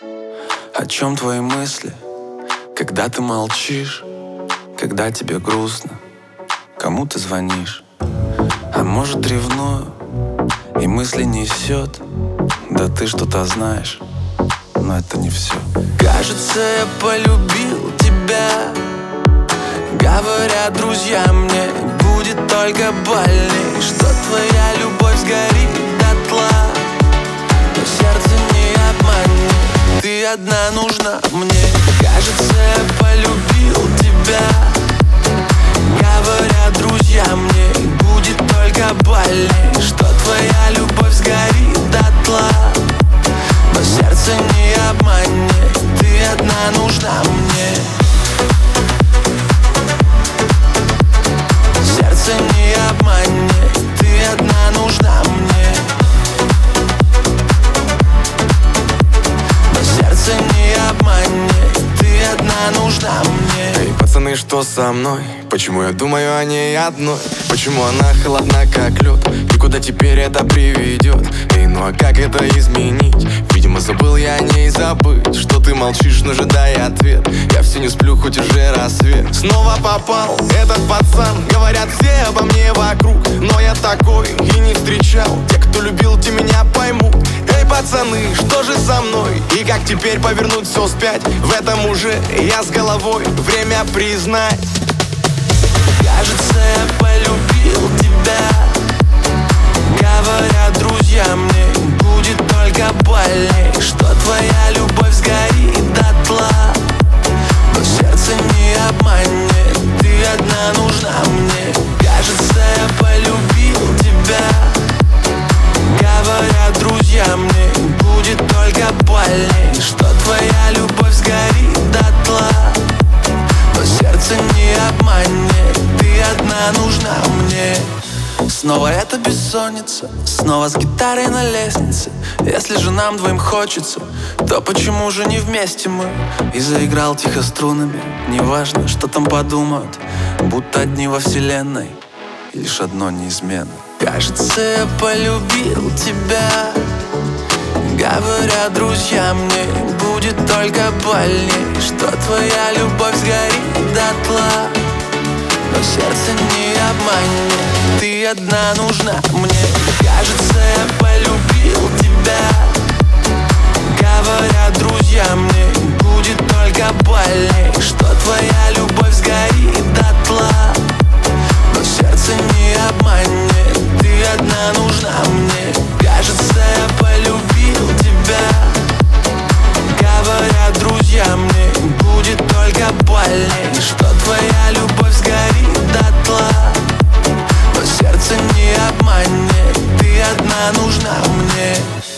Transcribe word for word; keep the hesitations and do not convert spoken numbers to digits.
О чем твои мысли, когда ты молчишь, когда тебе грустно, кому ты звонишь? А может, ревную и мысли несет, да ты что-то знаешь, но это не все. Кажется, я полюбил тебя, говорят друзья мне, будет только больней, что твоя любовь сгорит дотла, но сердце не обманет, ты одна нужна мне. Кажется, я полюбил тебя, говорят друзья мне, будет только больней, что твоя любовь сгорит дотла, но сердце не обманет, ты одна нужна мне. Сердце не обманет, ты одна нужна мне. Но сердце не обманет, ты одна нужна мне. Эй, пацаны, что со мной? Почему я думаю о ней одной? Почему она холодна, как лед? И куда теперь это приведет? Эй, ну а как это изменить? Видимо, забыл я о ней забыть. Что ты молчишь, но ожидай ответ. Я все не сплю, хоть уже рассвет. Снова попал этот пацан, говорят все обо мне вокруг, но я такой и не встречал. Те, кто любил, те меня поймут. Эй, пацаны, что же со мной? И как теперь повернуть все вспять? В этом уже я с головой, время признать. Кажется, я полюбил тебя, говорят друзья мне, будет только больней, что твоя любовь сгорит дотла, но сердце не обманет, ты одна нужна мне. Кажется, я полюбил тебя, говорят друзья мне, будет только больней, что твоя любовь сгорит дотла, но сердце не обманет, ты одна нужна мне. Снова эта бессонница, снова с гитарой на лестнице. Если же нам двоим хочется, то почему же не вместе мы? И заиграл тихо струнами, неважно, что там подумают, будто одни во вселенной, и лишь одно неизменно. Кажется, я полюбил тебя, говорят друзья мне, будет только больней, что твоя любовь сгорит дотла, но сердце не обманет, ты одна нужна мне. Кажется, я полюбил тебя, говорят друзья мне, будет только больней, что твоя любовь сгорит дотла, но сердце не обманет, ты одна нужна мне. Кажется, я полюбил тебя, говорят друзья мне, будет только больней, что твоя любовь сгорит дотла, но сердце не обманет, ты одна нужна мне.